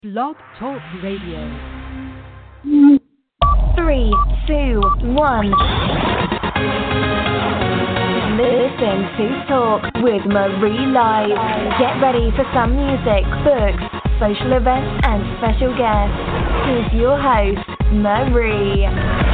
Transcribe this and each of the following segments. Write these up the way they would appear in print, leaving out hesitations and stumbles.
Blog Talk Radio. 3, 2, 1. Listen to Talk with Marie Live. Get ready for some music, books, social events, and special guests. Here's your host, Marie.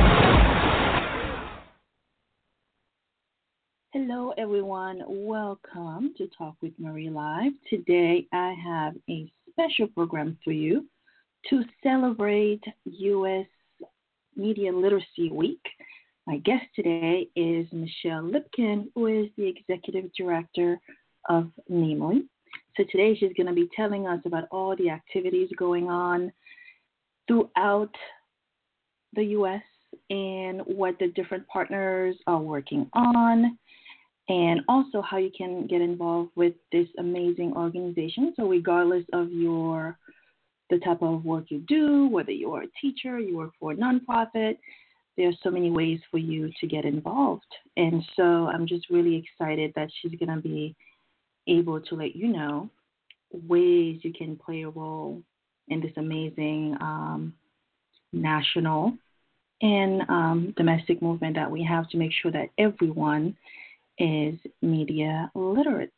Hello, everyone. Welcome to Talk with Marie Live. Today, I have a special program for you to celebrate U.S. Media Literacy Week. My guest today is Michelle Lipkin, who is the Executive Director of NAMely. So today, she's going to be telling us about all the activities going on throughout the U.S. and what the different partners are working on, and also how you can get involved with this amazing organization. So regardless of the type of work you do, whether you are a teacher, you work for a nonprofit, there are so many ways for you to get involved. And so I'm just really excited that she's going to be able to let you know ways you can play a role in this amazing national and domestic movement that we have to make sure that everyone is media literate.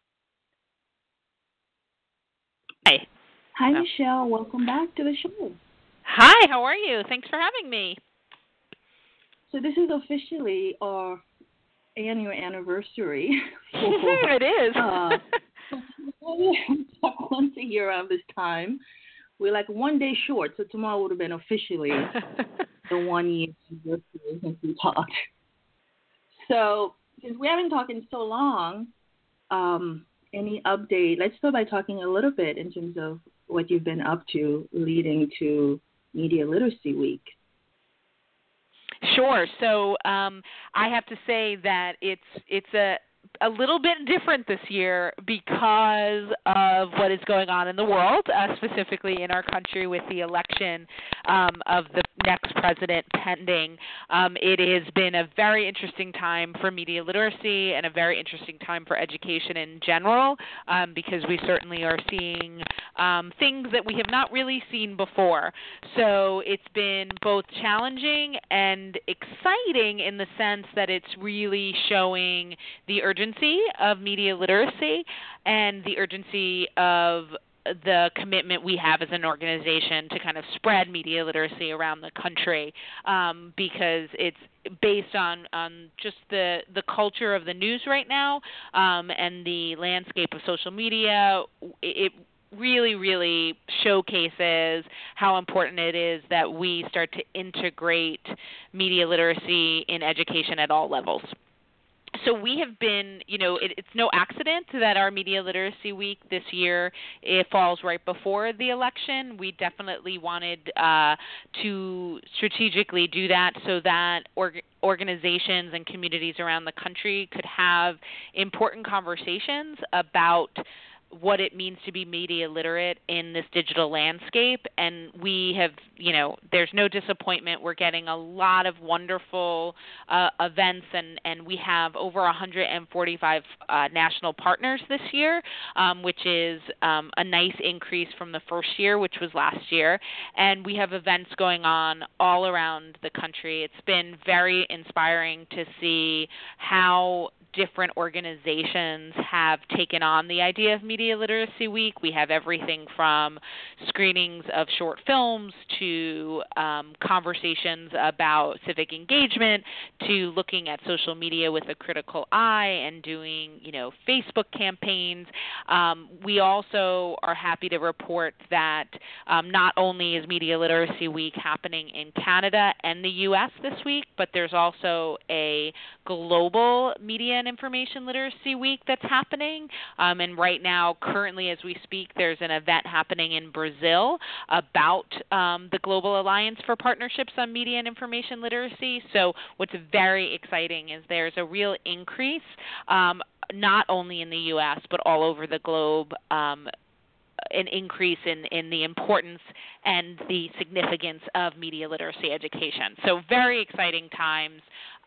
Hi. Hi, Michelle. Welcome back to the show. Hi, how are you? Thanks for having me. So this is officially our annual anniversary. It is. Once a year around this time. We're like one day short, so tomorrow would have been officially the 1 year anniversary since we talked. So since we haven't talked in so long, any update? Let's start by talking a little bit in terms of what you've been up to leading to Media Literacy Week. Sure. So I have to say that it's a little bit different this year because of what is going on in the world, specifically in our country with the election of the next president pending. It has been a very interesting time for media literacy and a very interesting time for education in general, because we certainly are seeing things that we have not really seen before. So it's been both challenging and exciting in the sense that it's really showing the urgency of media literacy and the urgency of the commitment we have as an organization to kind of spread media literacy around the country, because it's based on just the culture of the news right now, and the landscape of social media. It really, really showcases how important it is that we start to integrate media literacy in education at all levels. So we have been, it's no accident that our Media Literacy Week this year, it falls right before the election. We definitely wanted to strategically do that so that organizations and communities around the country could have important conversations about what it means to be media literate in this digital landscape. And we have, there's no disappointment. We're getting a lot of wonderful events, and we have over 145 national partners this year, which is a nice increase from the first year, which was last year. And we have events going on all around the country. It's been very inspiring to see how different organizations have taken on the idea of Media Literacy Week. We have everything from screenings of short films to conversations about civic engagement to looking at social media with a critical eye and doing, Facebook campaigns. We also are happy to report that not only is Media Literacy Week happening in Canada and the U.S. this week, but there's also a global media and information literacy week that's happening. And right now, currently as we speak, there's an event happening in Brazil about the Global Alliance for Partnerships on Media and Information Literacy. So what's very exciting is there's a real increase, not only in the U.S., but all over the globe, an increase in the importance and the significance of media literacy education. So very exciting times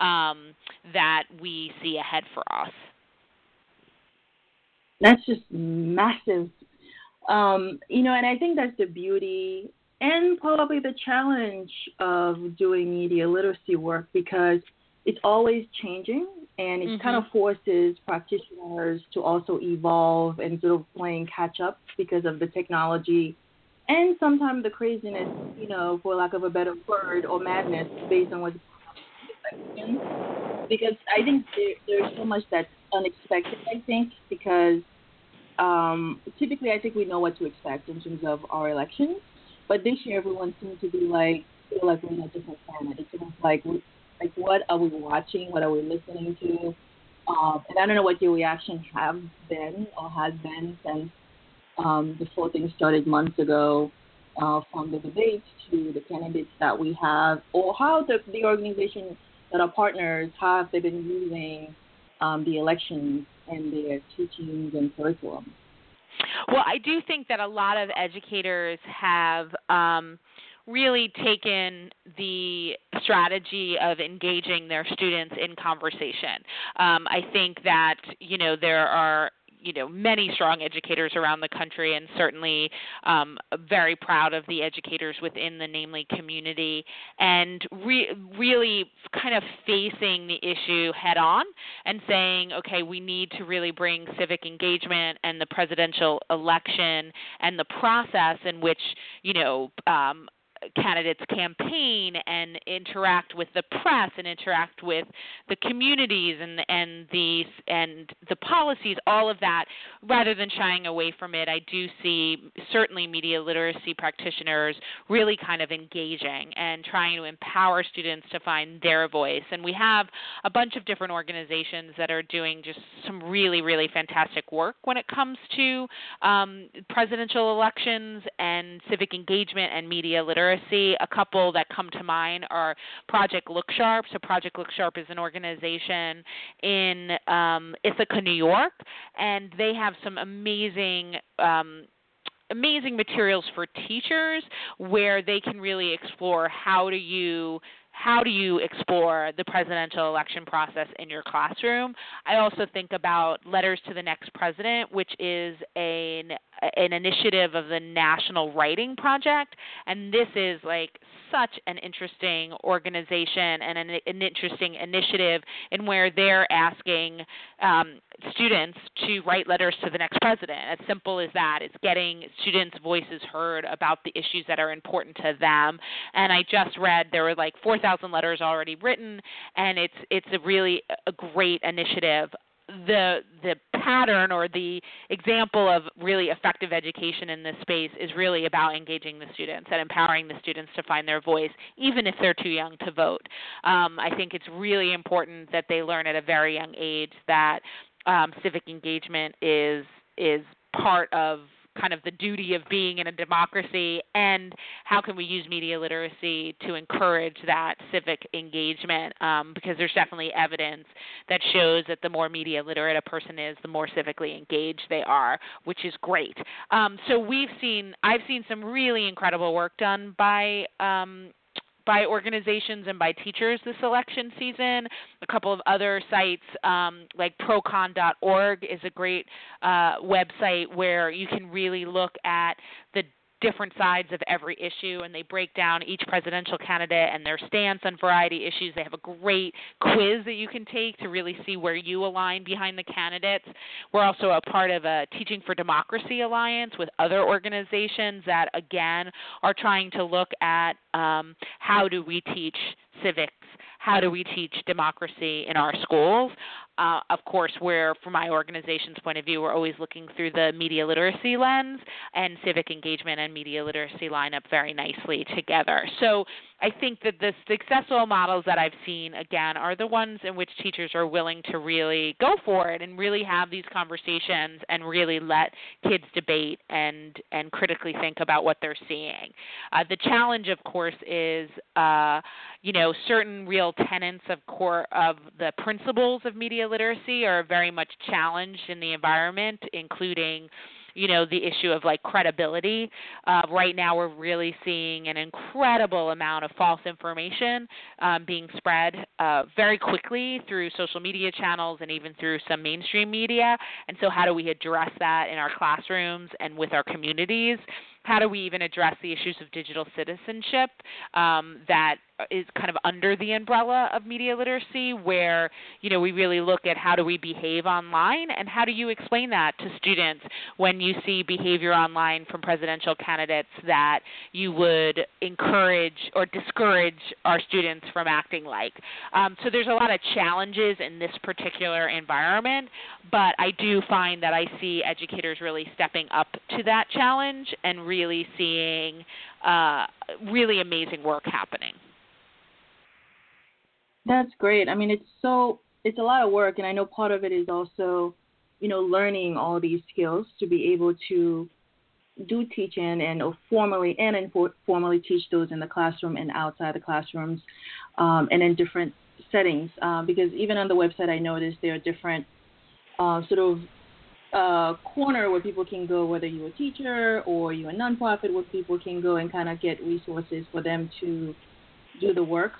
that we see ahead for us. That's just massive And I think that's the beauty and probably the challenge of doing media literacy work, because it's always changing, and it kind of forces practitioners to also evolve and sort of playing catch up because of the technology and sometimes the craziness, for lack of a better word, or madness based on what's expected. Because I think there's so much that's unexpected, I think, because typically I think we know what to expect in terms of our elections. But this year everyone seems to be feel like we're in a different planet. It's almost like what are we watching? What are we listening to? And I don't know what your reaction has been since the whole thing started months ago, from the debates to the candidates that we have, or how the organizations that are partners, how have they been using the elections and their teachings and curriculum? Well, I do think that a lot of educators have really taken the strategy of engaging their students in conversation. I think that, there are many strong educators around the country, and certainly very proud of the educators within the NAMely community, and really kind of facing the issue head on and saying, okay, we need to really bring civic engagement and the presidential election and the process in which, candidates campaign and interact with the press and interact with the communities and the policies, all of that, rather than shying away from it. I do see certainly media literacy practitioners really kind of engaging and trying to empower students to find their voice. And we have a bunch of different organizations that are doing just some really, really fantastic work when it comes to presidential elections and civic engagement and media literacy. A couple that come to mind are Project Look Sharp. So Project Look Sharp is an organization in Ithaca, New York, and they have some amazing materials for teachers where they can really explore how do you explore the presidential election process in your classroom. I also think about Letters to the Next President, which is an initiative of the National Writing Project, and this is such an interesting organization and an interesting initiative in where they're asking students to write letters to the next president. As simple as that. It's getting students' voices heard about the issues that are important to them. And I just read there were 4,000 letters already written, and it's a really a great initiative. The pattern or the example of really effective education in this space is really about engaging the students and empowering the students to find their voice, even if they're too young to vote. I think it's really important that they learn at a very young age that civic engagement is part of kind of the duty of being in a democracy, and how can we use media literacy to encourage that civic engagement, because there's definitely evidence that shows that the more media literate a person is, the more civically engaged they are, which is great. So I've seen some really incredible work done by organizations and by teachers this election season. A couple of other sites like procon.org is a great website where you can really look at the different sides of every issue, and they break down each presidential candidate and their stance on variety issues. They have a great quiz that you can take to really see where you align behind the candidates. We're also a part of a Teaching for Democracy Alliance with other organizations that, again, are trying to look at how do we teach civics, how do we teach democracy in our schools. Of course, from my organization's point of view, we're always looking through the media literacy lens, and civic engagement and media literacy line up very nicely together. So I think that the successful models that I've seen, again, are the ones in which teachers are willing to really go for it and really have these conversations and really let kids debate and critically think about what they're seeing. The challenge, of course, is certain real tenets of the principles of media literacy are very much challenged in the environment, including the issue of like credibility. Right now we're really seeing an incredible amount of false information being spread very quickly through social media channels and even through some mainstream media. And so how do we address that in our classrooms and with our communities? How do we even address the issues of digital citizenship that is kind of under the umbrella of media literacy, where, we really look at how do we behave online, and how do you explain that to students when you see behavior online from presidential candidates that you would encourage or discourage our students from acting like. So there's a lot of challenges in this particular environment, but I do find that I see educators really stepping up to that challenge and really seeing really amazing work happening. That's great. I mean, it's a lot of work, and I know part of it is also, learning all these skills to be able to do teaching and formally and informally teach those in the classroom and outside the classrooms, and in different settings. Because even on the website, I noticed there are different corner where people can go, whether you're a teacher or you're a nonprofit, where people can go and kind of get resources for them to do the work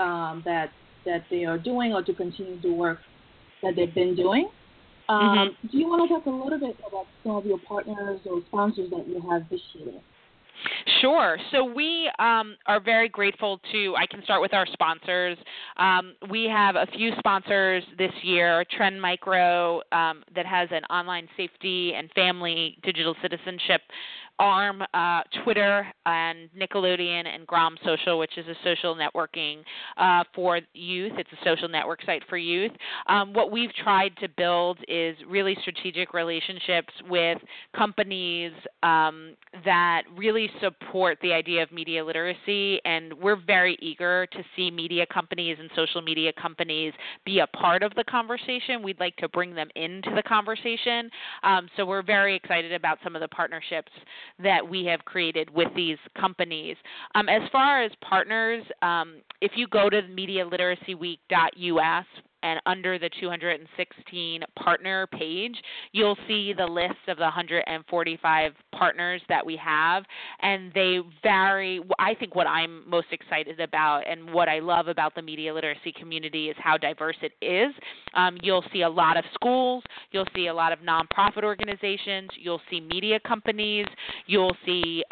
that they are doing, or to continue the work that they've been doing. Do you want to talk a little bit about some of your partners or sponsors that you have this year? Sure. So we are very grateful I can start with our sponsors. We have a few sponsors this year, Trend Micro, that has an online safety and family digital citizenship arm, Twitter, and Nickelodeon, and Grom Social, which is a social networking for youth. It's a social network site for youth. What we've tried to build is really strategic relationships with companies that really support the idea of media literacy, and we're very eager to see media companies and social media companies be a part of the conversation. We'd like to bring them into the conversation. So we're very excited about some of the partnerships that we have created with these companies. As far as partners, if you go to MediaLiteracyWeek.us and under the 216 partner page, you'll see the list of the 145 partners that we have, and they vary. I think what I'm most excited about and what I love about the media literacy community is how diverse it is. You'll see a lot of schools, you'll see a lot of nonprofit organizations, you'll see media companies, you'll see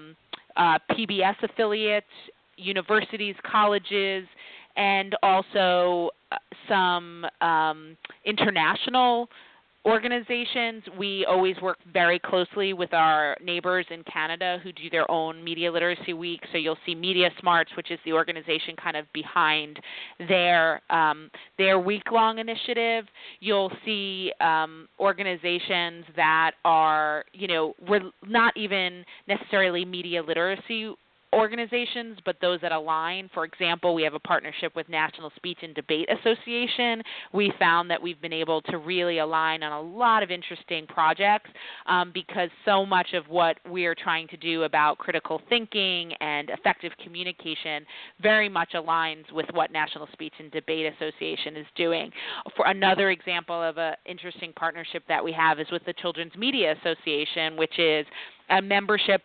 PBS affiliates, universities, colleges, and also some international organizations. We always work very closely with our neighbors in Canada who do their own Media Literacy Week. So you'll see Media Smarts, which is the organization kind of behind their week-long initiative. You'll see organizations that are, we're not even necessarily media literacy organizations, but those that align. For example, we have a partnership with National Speech and Debate Association. We found that we've been able to really align on a lot of interesting projects because so much of what we are trying to do about critical thinking and effective communication very much aligns with what National Speech and Debate Association is doing. For another example of an interesting partnership that we have is with the Children's Media Association, which is a membership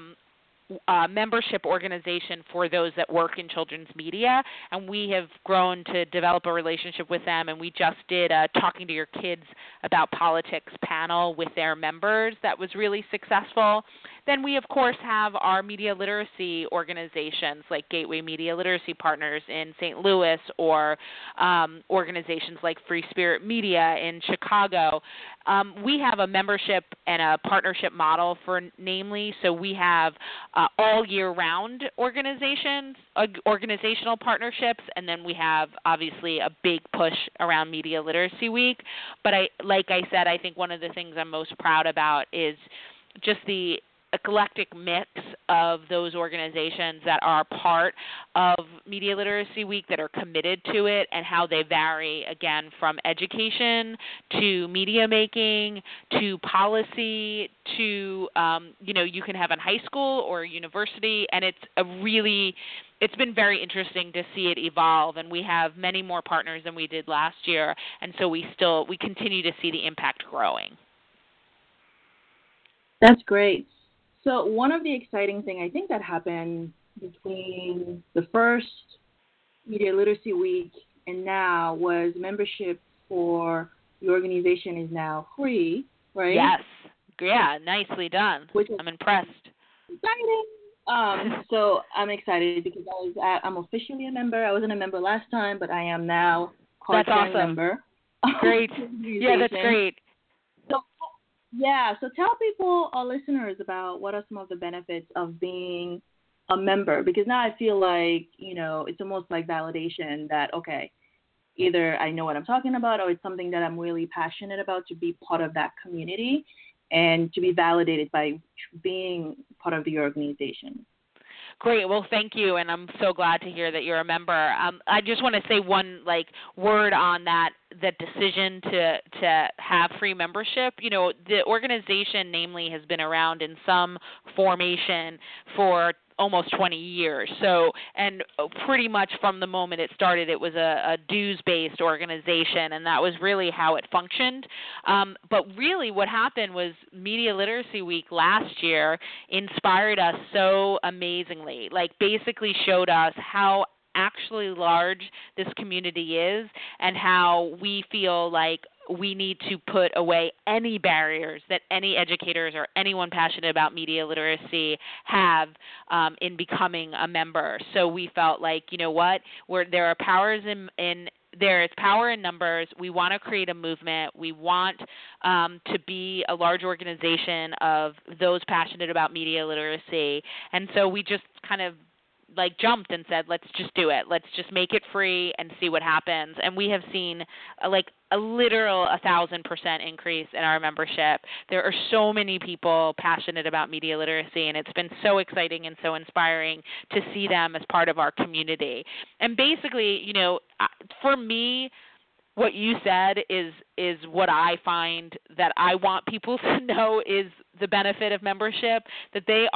organization for those that work in children's media, and we have grown to develop a relationship with them, and we just did a Talking to Your Kids About Politics panel with their members that was really successful. Then we, of course, have our media literacy organizations like Gateway Media Literacy Partners in St. Louis, or organizations like Free Spirit Media in Chicago. We have a membership and a partnership model for Namely, so we have all year-round organizational partnerships, and then we have obviously a big push around Media Literacy Week. But like I said, I think one of the things I'm most proud about is just the eclectic mix of those organizations that are part of Media Literacy Week, that are committed to it, and how they vary, again, from education to media making to policy to, you can have in high school or university, and it's been very interesting to see it evolve, and we have many more partners than we did last year, and so we continue to see the impact growing. That's great. So one of the exciting thing I think that happened between the first Media Literacy Week and now was membership for the organization is now free, right? Yes. Yeah, nicely done. Which is I'm impressed. exciting. So I'm excited because I'm officially a member. I wasn't a member last time, but I am now That's card-carrying awesome. member. Great. of the Yeah, that's organization. great. So yeah, so tell people, our listeners, about what are some of the benefits of being a member, because now I feel like, it's almost like validation that, okay, either I know what I'm talking about or it's something that I'm really passionate about, to be part of that community and to be validated by being part of the organization. Great. Well, thank you, and I'm so glad to hear that you're a member. I just want to say one word on that decision to have free membership. The organization, namely, has been around in some formation for almost 20 years. So, and pretty much from the moment it started, it was a dues-based organization, and that was really how it functioned. But really what happened was Media Literacy Week last year inspired us so amazingly, basically showed us how actually large this community is and how we feel like we need to put away any barriers that any educators or anyone passionate about media literacy have in becoming a member. So we felt like, there are powers there is power in numbers. We want to create a movement. We want to be a large organization of those passionate about media literacy. And so we just kind of jumped and said, let's just do it. Let's just make it free and see what happens. And we have seen a literal 1,000% increase in our membership. There are so many people passionate about media literacy, and it's been so exciting and so inspiring to see them as part of our community. And basically, for me, what you said is what I find that I want people to know is the benefit of membership, that they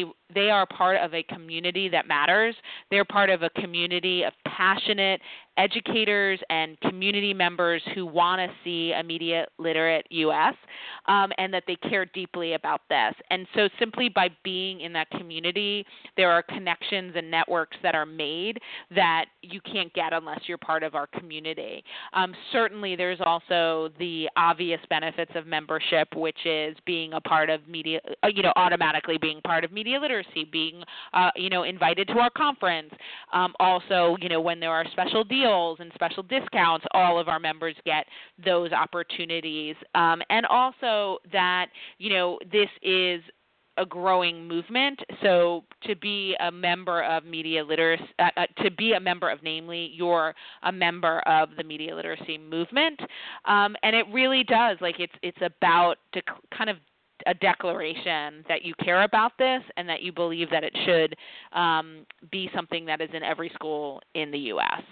are part of a community that matters. They're part of a community of passionate educators and community members who want to see a media literate U.S. And that they care deeply about this. And so simply by being in that community, there are connections and networks that are made that you can't get unless you're part of our community. Certainly there's also the obvious benefits of membership, which is being a part of media, automatically being part of media literacy, being, invited to our conference. Also, when there are special deals and special discounts, all of our members get those opportunities. And also that, this is a growing movement. So to be a member of media literacy, namely, you're a member of the media literacy movement. And it really does, it's about to kind of a declaration that you care about this and that you believe that it should be something that is in every school in the U.S.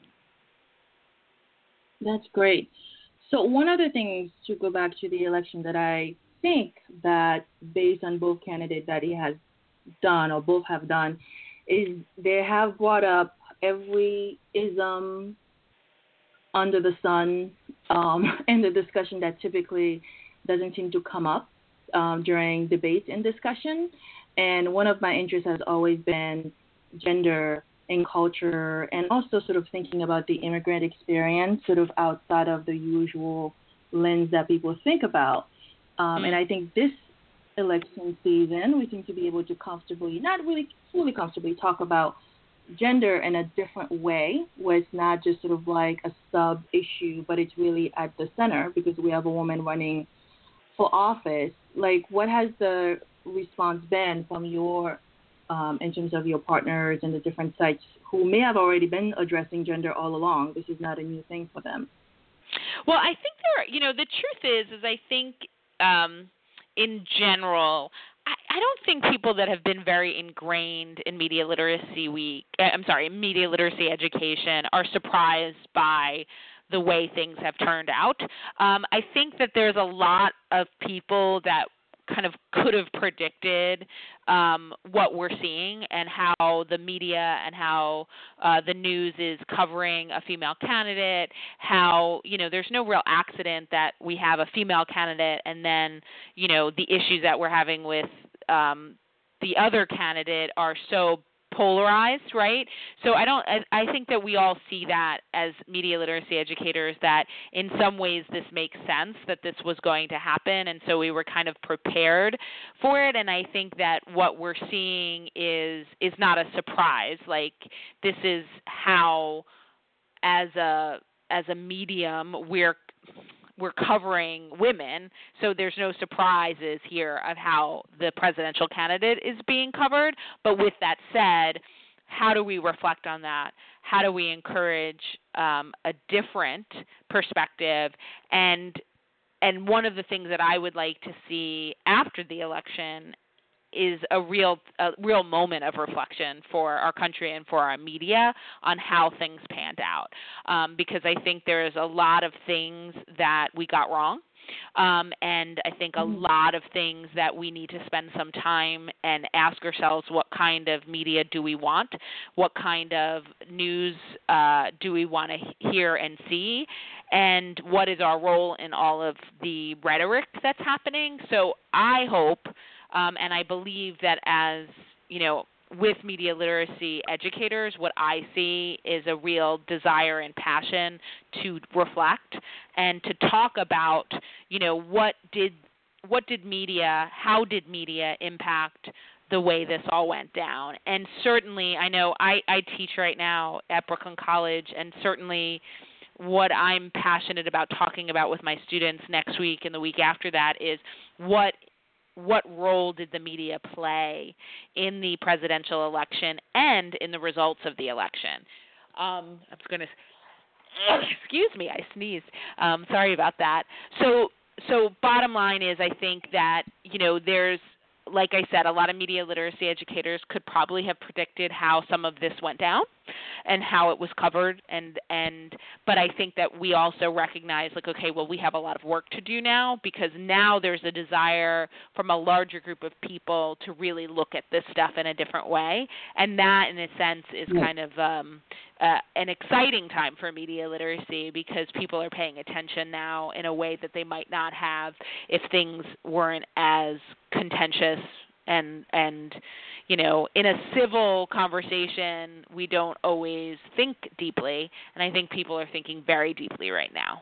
That's great. So one of the things, to go back to the election, that I think that based on both candidates that he has done or both have done, is they have brought up every ism under the sun in the discussion that typically doesn't seem to come up during debates and discussion. And one of my interests has always been gender and culture, and also sort of thinking about the immigrant experience sort of outside of the usual lens that people think about. And I think this election season, we seem to be able to comfortably, not really fully comfortably, talk about gender in a different way, where it's not just sort of like a sub-issue, but it's really at the center because we have a woman running for office. What has the response been from your, in terms of your partners and the different sites who may have already been addressing gender all along? This is not a new thing for them. Well, I think the truth is I think in general, I don't think people that have been very ingrained in media literacy media literacy education are surprised by the way things have turned out. I think that there's a lot of people that kind of could have predicted what we're seeing and how the media and how the news is covering a female candidate, how, there's no real accident that we have a female candidate and then, the issues that we're having with the other candidate are so polarized, right? So I think that we all see that as media literacy educators, that in some ways this makes sense that this was going to happen, and so we were kind of prepared for it. And I think that what we're seeing is not a surprise. Like, this is how, as a medium, we're covering women, so there's no surprises here of how the presidential candidate is being covered. But with that said, how do we reflect on that? How do we encourage a different perspective? And one of the things that I would like to see after the election is a real moment of reflection for our country and for our media on how things panned out, because I think there's a lot of things that we got wrong, and I think a lot of things that we need to spend some time and ask ourselves, what kind of media do we want? What kind of news do we want to hear and see? And what is our role in all of the rhetoric that's happening? So I hope and I believe that, as with media literacy educators, what I see is a real desire and passion to reflect and to talk about, how did media impact the way this all went down. And certainly, I know I teach right now at Brooklyn College, and certainly what I'm passionate about talking about with my students next week and the week after that is what role did the media play in the presidential election and in the results of the election? I'm going to, excuse me, I sneezed. Sorry about that. So bottom line is, I think that, there's, like I said, a lot of media literacy educators could probably have predicted how some of this went down and how it was covered, but I think that we also recognize, like, okay, well, we have a lot of work to do now, because now there's a desire from a larger group of people to really look at this stuff in a different way, and that, in a sense, is kind of an exciting time for media literacy, because people are paying attention now in a way that they might not have if things weren't as contentious and in a civil conversation, we don't always think deeply, and I think people are thinking very deeply right now.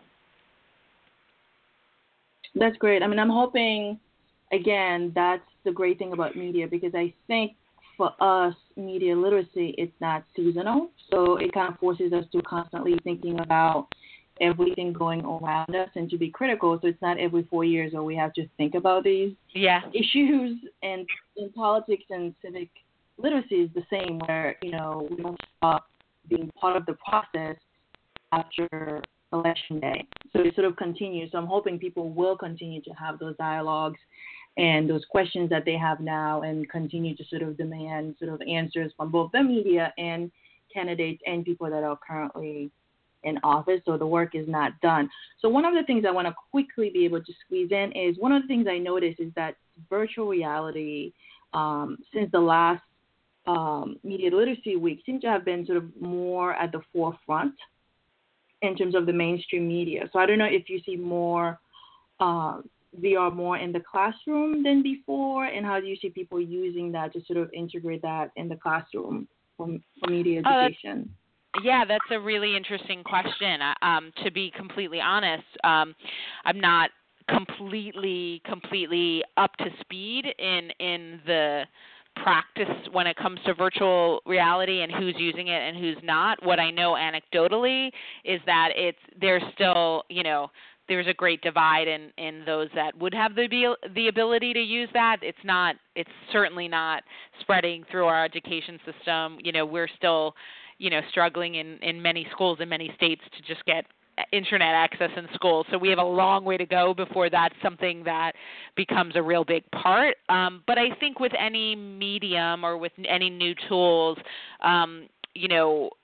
That's great. I mean, I'm hoping, again, that's the great thing about media, because I think for us, media literacy, it's not seasonal, so it kind of forces us to constantly thinking about everything going around us and to be critical. So it's not every 4 years where we have to think about these issues. And in politics and civic literacy is the same, where, we don't stop being part of the process after Election Day. So it sort of continues. So I'm hoping people will continue to have those dialogues and those questions that they have now, and continue to sort of demand sort of answers from both the media and candidates and people that are currently in office. So the work is not done. So one of the things I want to quickly be able to squeeze in is, one of the things I noticed is that virtual reality, since the last Media Literacy Week, seems to have been sort of more at the forefront in terms of the mainstream media. So I don't know if you see more VR more in the classroom than before, and how do you see people using that to sort of integrate that in the classroom for media education? Yeah, that's a really interesting question. To be completely honest, I'm not completely up to speed in the practice when it comes to virtual reality and who's using it and who's not. What I know anecdotally is that there's still, there's a great divide in those that would have the ability to use that. It's certainly not spreading through our education system. We're still struggling in many schools in many states to just get internet access in schools. So we have a long way to go before that's something that becomes a real big part. But I think with any medium or with any new tools,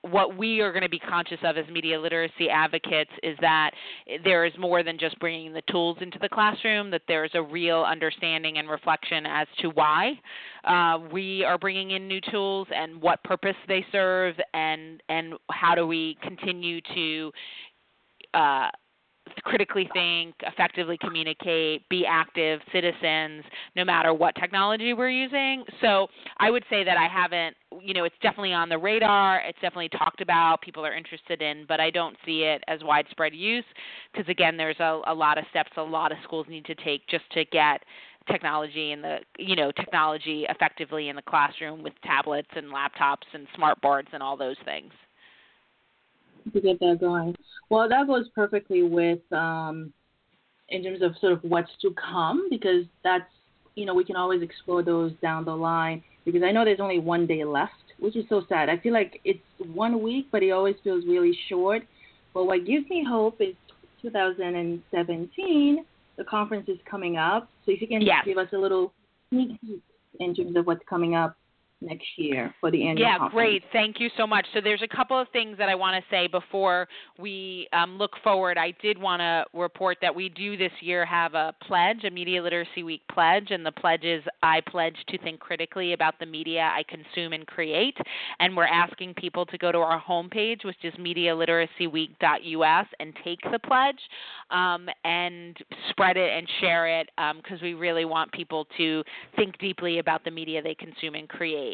what we are going to be conscious of as media literacy advocates is that there is more than just bringing the tools into the classroom, that there is a real understanding and reflection as to why we are bringing in new tools and what purpose they serve, and how do we continue to critically think, effectively communicate, be active citizens, no matter what technology we're using. So I would say that I haven't, it's definitely on the radar. It's definitely talked about, people are interested in, but I don't see it as widespread use because, again, there's a lot of steps a lot of schools need to take just to get technology technology effectively in the classroom with tablets and laptops and smart boards and all those things. To get that going. Well, that goes perfectly with in terms of sort of what's to come, because that's, we can always explore those down the line, because I know there's only one day left, which is so sad. I feel like it's 1 week, but it always feels really short. But what gives me hope is 2017, the conference is coming up. So if you can give us a little sneak peek in terms of what's coming up next year for the annual conference. Yeah, great. Thank you so much. So there's a couple of things that I want to say before we look forward. I did want to report that we do this year have a pledge, a Media Literacy Week pledge, and the pledge is I pledge to think critically about the media I consume and create, and we're asking people to go to our homepage, which is medialiteracyweek.us, and take the pledge and spread it and share it because we really want people to think deeply about the media they consume and create.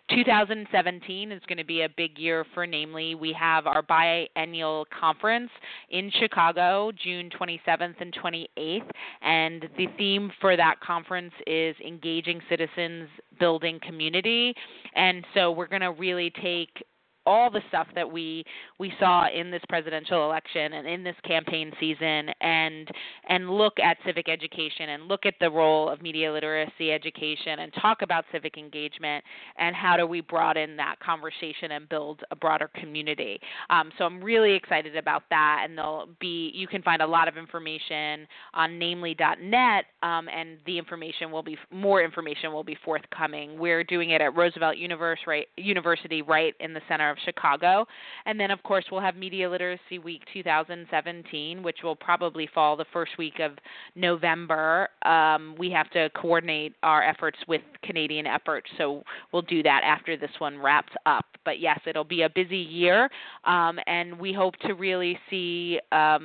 2017 is going to be a big year for Namely. We have our biennial conference in Chicago, June 27th and 28th, and the theme for that conference is engaging citizens, building community. And so we're going to really take all the stuff that we saw in this presidential election and in this campaign season and look at civic education and look at the role of media literacy education and talk about civic engagement and how do we broaden that conversation and build a broader community. So I'm really excited about that, and you can find a lot of information on namely.net, and more information will be forthcoming. We're doing it at Roosevelt University right in the center of Chicago. And then, of course, we'll have Media Literacy Week 2017, which will probably fall the first week of November. We have to coordinate our efforts with Canadian efforts, so we'll do that after this one wraps up. But, yes, it'll be a busy year, and we hope to really see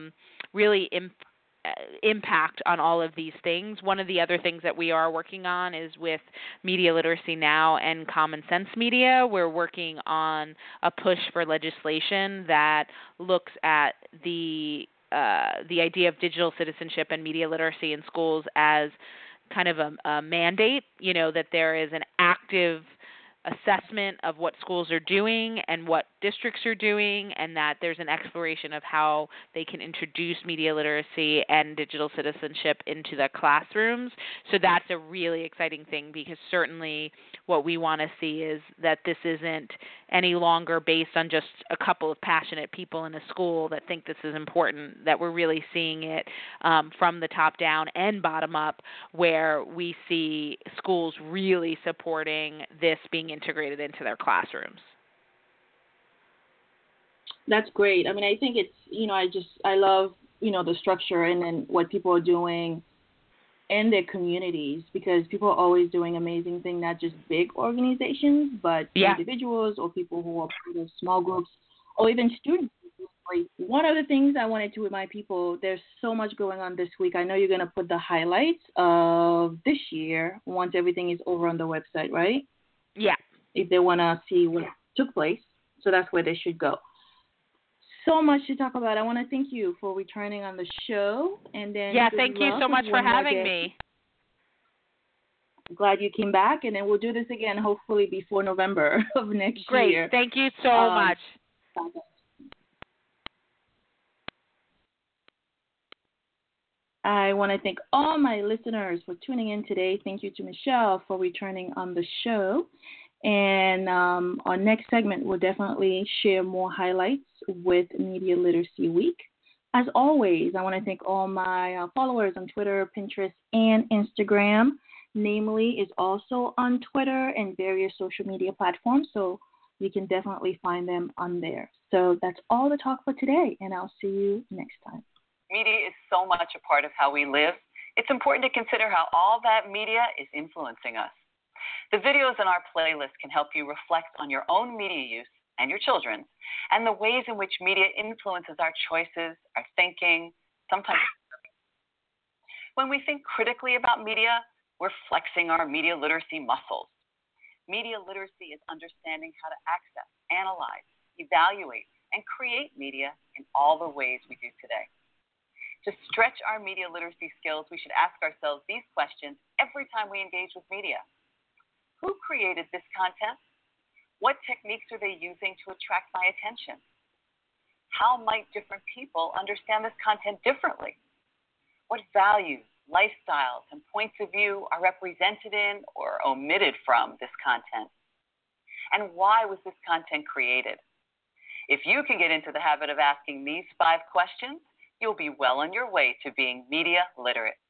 impact on all of these things. One of the other things that we are working on is with Media Literacy Now and Common Sense Media. We're working on a push for legislation that looks at the idea of digital citizenship and media literacy in schools as kind of a mandate, that there is an active assessment of what schools are doing and what districts are doing, and that there's an exploration of how they can introduce media literacy and digital citizenship into the classrooms. So that's a really exciting thing, because certainly what we want to see is that this isn't any longer based on just a couple of passionate people in a school that think this is important, that we're really seeing it from the top down and bottom up, where we see schools really supporting this being integrated into their classrooms. That's great. I mean, I think it's, I love, the structure and then what people are doing in their communities, because people are always doing amazing things, not just big organizations, but individuals or people who are part of small groups or even students. One of the things I wanted to remind people, there's so much going on this week. I know you're going to put the highlights of this year once everything is over on the website, right? Yeah. If they want to see what took place. So that's where they should go. So much to talk about. I want to thank you for returning on the show. And then thank you so much for having me. I'm glad you came back, and then we'll do this again hopefully before November of next year. Great. Thank you so much. I want to thank all my listeners for tuning in today. Thank you to Michelle for returning on the show. And our next segment will definitely share more highlights with Media Literacy Week. As always, I want to thank all my followers on Twitter, Pinterest, and Instagram. Namely is also on Twitter and various social media platforms. So you can definitely find them on there. So that's all the talk for today, and I'll see you next time. Media is so much a part of how we live. It's important to consider how all that media is influencing us. The videos in our playlist can help you reflect on your own media use and your children's, and the ways in which media influences our choices, our thinking, sometimes. When we think critically about media, we're flexing our media literacy muscles. Media literacy is understanding how to access, analyze, evaluate, and create media in all the ways we do today. To stretch our media literacy skills, we should ask ourselves these questions every time we engage with media. Who created this content? What techniques are they using to attract my attention? How might different people understand this content differently? What values, lifestyles, and points of view are represented in or omitted from this content? And why was this content created? If you can get into the habit of asking these 5 questions, you'll be well on your way to being media literate.